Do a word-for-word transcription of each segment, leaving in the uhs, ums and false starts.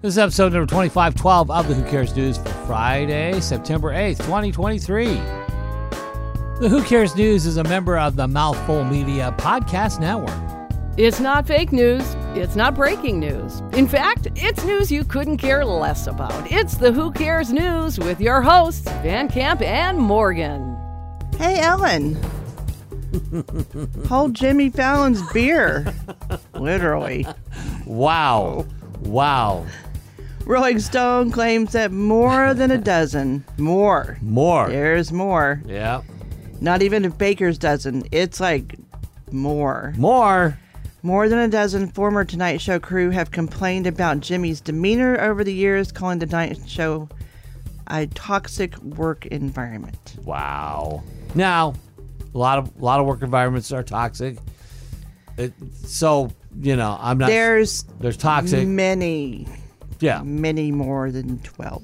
This is episode number twenty-five twelve of the Who Cares News for Friday, September eighth, twenty twenty-three. The Who Cares News is a member of the Mouthful Media Podcast Network. It's not fake news. It's not breaking news. In fact, it's news you couldn't care less about. It's the Who Cares News with your hosts, Van Camp and Morgan. Hey, Ellen. Hold Jimmy Fallon's beer. Literally. Wow. Wow. Rolling Stone claims that more than a dozen. More. More. There's more. Yeah. Not even a baker's dozen. It's like more. More. More than a dozen former Tonight Show crew have complained about Jimmy's demeanor over the years, calling the Tonight Show a toxic work environment. Wow. Now, a lot of a lot of work environments are toxic. It, so, you know, I'm not... There's... There's toxic. Many... Yeah. Many more than twelve.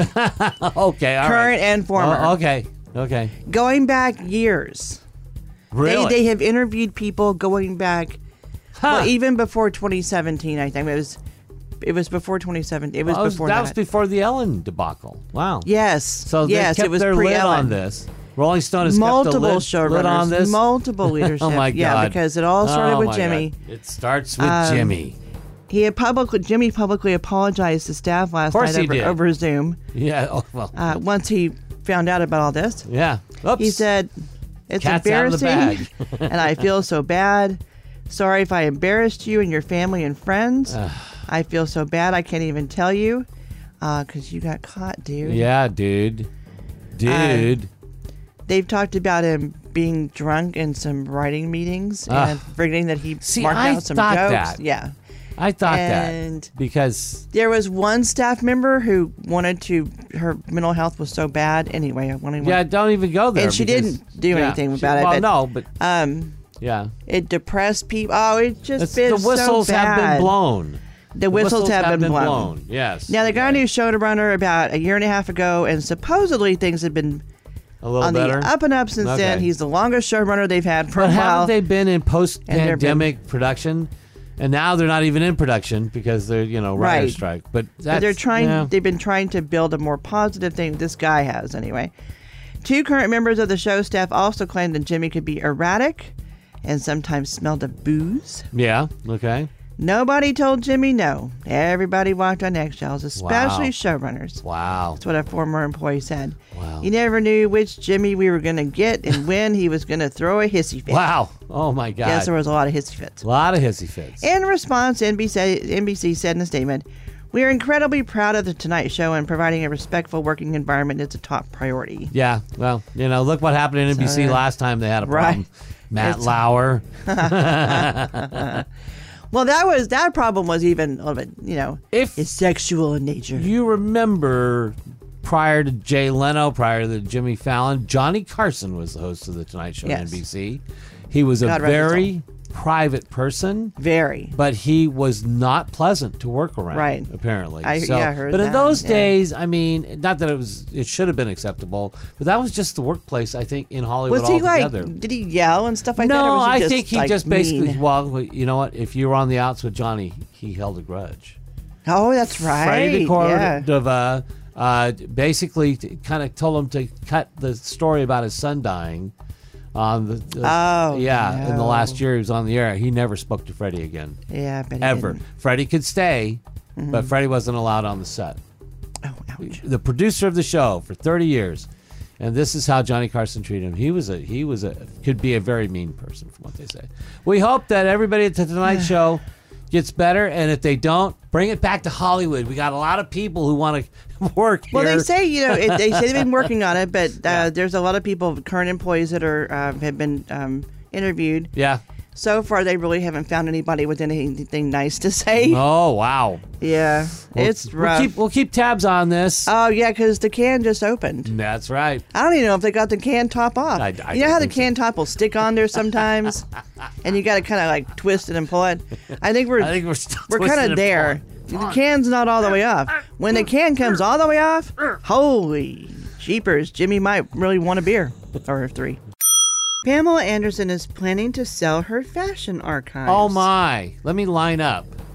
Okay, all Current right. and former. Oh, okay, okay. Going back years. Really? They, they have interviewed people going back... Huh. Well, even before twenty seventeen, I think it was. It was before twenty seventeen. It was Well, before that. that. was before the Ellen debacle. Wow. Yes. So they yes, kept it was their lid pre-Ellen. on this. Rolling Stone has Multiple kept the lid, lid on showrunners, this. multiple leadership. Oh my God. Yeah, because it all started Oh with my Jimmy. God. It starts with Um, Jimmy. He had publicly, Jimmy publicly apologized to staff last course night he over, did. over Zoom. Yeah. Oh, well. Uh, once he found out about all this, Yeah. Oops. he said, "It's Cat's out of the embarrassing, bag." and I feel so bad. Sorry if I embarrassed you and your family and friends. I feel so bad I can't even tell you, because you got caught, dude." Yeah, dude. Dude. Uh, They've talked about him being drunk in some writing meetings Ah. and forgetting that he See, marked I out some thought jokes. that. Yeah. I thought and that because there was one staff member who wanted to. Her mental health was so bad. Anyway, I wanted. yeah, don't even go there. And she because- didn't do yeah, anything she- about it, Well, but- no, but Um, yeah, it depressed people. Oh, it just It's- been the whistles so have been bad. blown. The whistles, have, been, blown. Yes. Now they got Okay. a new showrunner about a year and a half ago, and supposedly things have been a little on better. the up and up since Okay. then. He's the longest showrunner they've had for But a while. haven't they been in And they've post-pandemic production? And now they're not even in production because they're, you know, writer Right. strike. But But that's, they're trying. yeah. They've been trying to build a more positive thing. This guy has, anyway. Two current members of the show staff also claimed that Jimmy could be erratic and sometimes smelled of booze. Yeah. Okay. Nobody told Jimmy no. Everybody walked on eggshells, especially Wow. showrunners. Wow. That's what a former employee said. Wow. You never knew which Jimmy we were going to get and when he was going to throw a hissy fit. Wow. Oh my God. Yes, there was a lot of hissy fits. a lot of hissy fits. In response, N B C, N B C said in a statement, "We are incredibly proud of The Tonight Show, and providing a respectful working environment is a top priority." Yeah. Well, you know, look what happened in N B C So, yeah. last time they had a Right. problem. Matt It's- Lauer. Well, that was that problem was even a little bit, you know, If it's sexual in nature. you remember, prior to Jay Leno, prior to Jimmy Fallon, Johnny Carson was the host of The Tonight Show Yes. on N B C. He was a God rest his very private person, Very. but he was not pleasant to work around. Right. Apparently. I- so, yeah, I heard But in that, those yeah. days, I mean, not that it was, it should have been acceptable, but that was just the workplace. I think in Hollywood Was he altogether. like? Did he yell and stuff like that? Or no, was he I just, think he like, just basically. mean? Well, you know what? If you were on the outs with Johnny, he held a grudge. Oh, that's right. Freddie yeah. Cordova uh, basically kind of told him to cut the story about his son dying. On the, the Oh, yeah, in the no. last year he was on the air, he never spoke to Freddie again, Yeah, I bet he ever. didn't. Freddie could stay, but Freddie wasn't allowed on the set. Oh, ouch. The producer of the show for thirty years, and this is how Johnny Carson treated him. He was a he was a could be a very mean person, from what they say. We hope that everybody at the Tonight Show gets better, and if they don't, bring it back to Hollywood. We got a lot of people who want to work Well, here. they say you know it, they say they've been working on it, but uh, Yeah. there's a lot of people, current employees that are uh, have been um, interviewed. Yeah. So far, they really haven't found anybody with anything nice to say. Oh wow. Yeah, We'll- it's rough. We'll keep, we'll keep tabs on this. Oh yeah, because the can just opened. That's right. I don't even know if they got the can top off. I- I you know don't how the think so. can top will stick on there sometimes, and you got to kind of like twist it and pull it. I think we're I think we're still we're twisting kind and of there. pulling. The can's not all the way off. When the can comes all the way off, holy jeepers, Jimmy might really want a beer or three. Pamela Anderson is planning to sell her fashion archives. Oh my! Let me line up.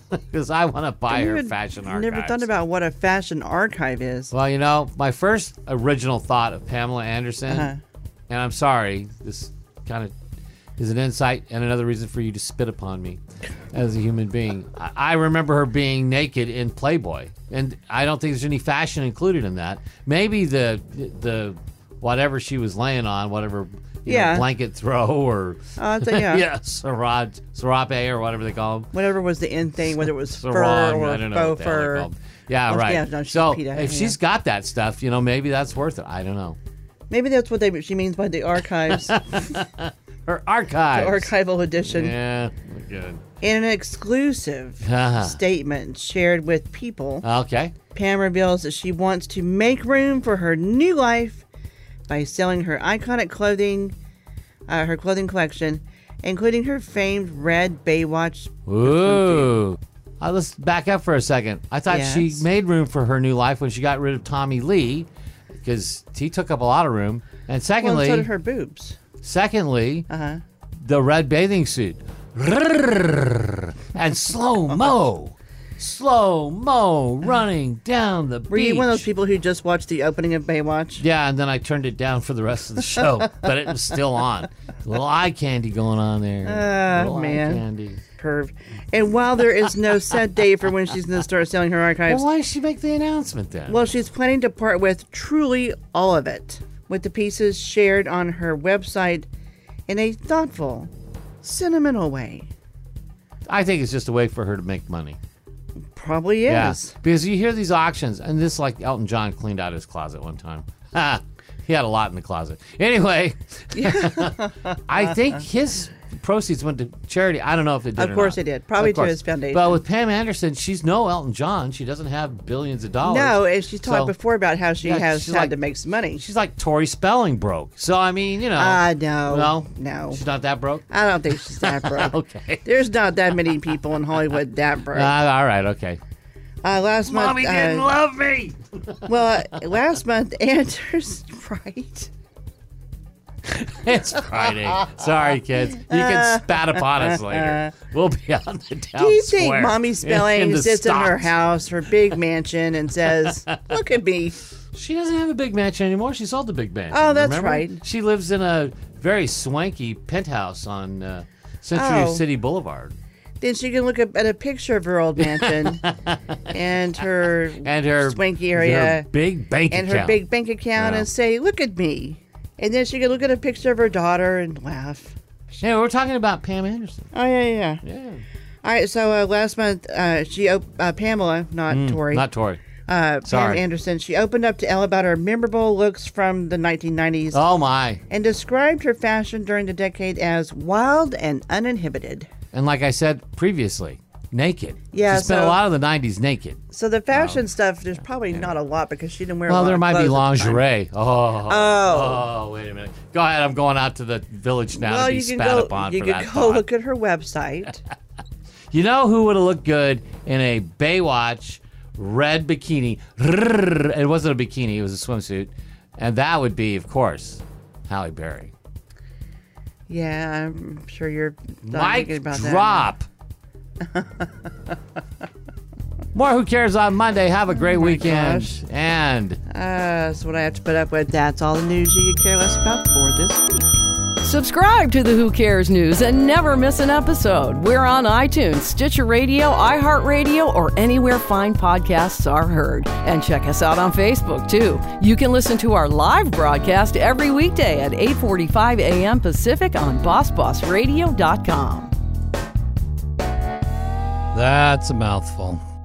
because I want to buy her fashion archives. Never thought about what a fashion archive is. Well, you know, my first original thought of Pamela Anderson, Uh-huh. and I'm sorry, this kind of is an insight and another reason for you to spit upon me as a human being. I, I remember her being naked in Playboy, and I don't think there's any fashion included in that. Maybe the the whatever she was laying on, whatever you Yeah. know, blanket throw or Uh, so, yeah. yeah, sarad, sarape or whatever they call them. Whatever was the end thing, whether it was fur Sarong, or I don't know faux what the hell they're fur. called. Yeah, Oh, right. yeah, no, she's so PETA, if yeah. she's got that stuff, you know, maybe that's worth it. I don't know. Maybe that's what they she means by the archives, the Her archives. archival edition. Yeah, good. In an exclusive Uh-huh. statement shared with People, Okay. Pam reveals that she wants to make room for her new life by selling her iconic clothing, uh, her clothing collection, including her famed red Baywatch. Ooh. Uh, let's back up for a second. I thought she Yes. made room for her new life when she got rid of Tommy Lee, because he took up a lot of room. And Well, secondly, so did her boobs. secondly, Uh huh. the red bathing suit. And slow mo. Slow mo running down the beach. Were you one of those people who just watched the opening of Baywatch? Yeah, and then I turned it down for the rest of the show, but it was still on. A little eye candy going on there. Ah, little man. eye candy. Perv. And while there is no set date for when she's going to start selling her archives, Well, why did she make the announcement then? well, she's planning to part with truly all of it, with the pieces shared on her website in a thoughtful, sentimental way. I think it's just a way for her to make money. Probably is. Yeah, because you hear these auctions, and this like Elton John cleaned out his closet one time. Ha! He had a lot in the closet. Anyway, I think his proceeds went to charity. I don't know if it did Of or course not. it did. Probably Of to course. his foundation. But with Pam Anderson, she's no Elton John. She doesn't have billions of dollars. No, and she's talked So- before about how she Yeah, has she's had like- to make some money. She's like Tori Spelling broke. So, I mean, you know. Ah, no. No? No. She's not that broke? I don't think she's that broke. Okay. There's not that many people in Hollywood that broke. Uh, all right, okay. Uh, last month, Mommy didn't uh, love me. well, uh, last month, Anders, right? It's Friday. Sorry, kids. You can spat upon us later. We'll be on the town Do you square. think Mommy in- in Spelling the sits in her stocks. house, her big mansion, and says, "Look at me"? She doesn't have a big mansion anymore. She sold the big mansion. Oh, that's remember? right. She lives in a very swanky penthouse on uh, Century Oh. City Boulevard. Then she can look up at a picture of her old mansion and her And her swanky area her big bank and account. her big bank account Yeah. and say, "Look at me." And then she can look at a picture of her daughter and laugh. Yeah, we're talking about Pam Anderson. Oh yeah, yeah. Yeah. All right. So uh, last month, uh, she op- uh, Pamela, not Tori, Mm, Not Tori. uh, Pam sorry. Anderson. She opened up to Elle about her memorable looks from the nineteen nineties Oh my. and described her fashion during the decade as wild and uninhibited. And like I said previously, naked. Yeah, She spent a so- lot of the nineties naked. So the fashion stuff, there's probably not a lot because she didn't wear. a Well, lot there of might be clothes at the time. lingerie. Oh. Oh. Oh, wait a minute. Go ahead. I'm going out to the village now Well, to be you can spat go. upon You for can that go thought. look at her website. You know who would have looked good in a Baywatch red bikini? It wasn't a bikini. It was a swimsuit. And that would be, of course, Halle Berry. Yeah, I'm sure you're not Mic thinking about that. drop. More Who Cares on Monday. Have a great weekend. gosh. And Uh, that's what I have to put up with. That's all the news you could care less about for this week. Subscribe to the Who Cares News and never miss an episode. We're on iTunes, Stitcher Radio, iHeartRadio, or anywhere fine podcasts are heard. And check us out on Facebook, too. You can listen to our live broadcast every weekday at eight forty-five a.m. Pacific on boss boss radio dot com. that's a mouthful.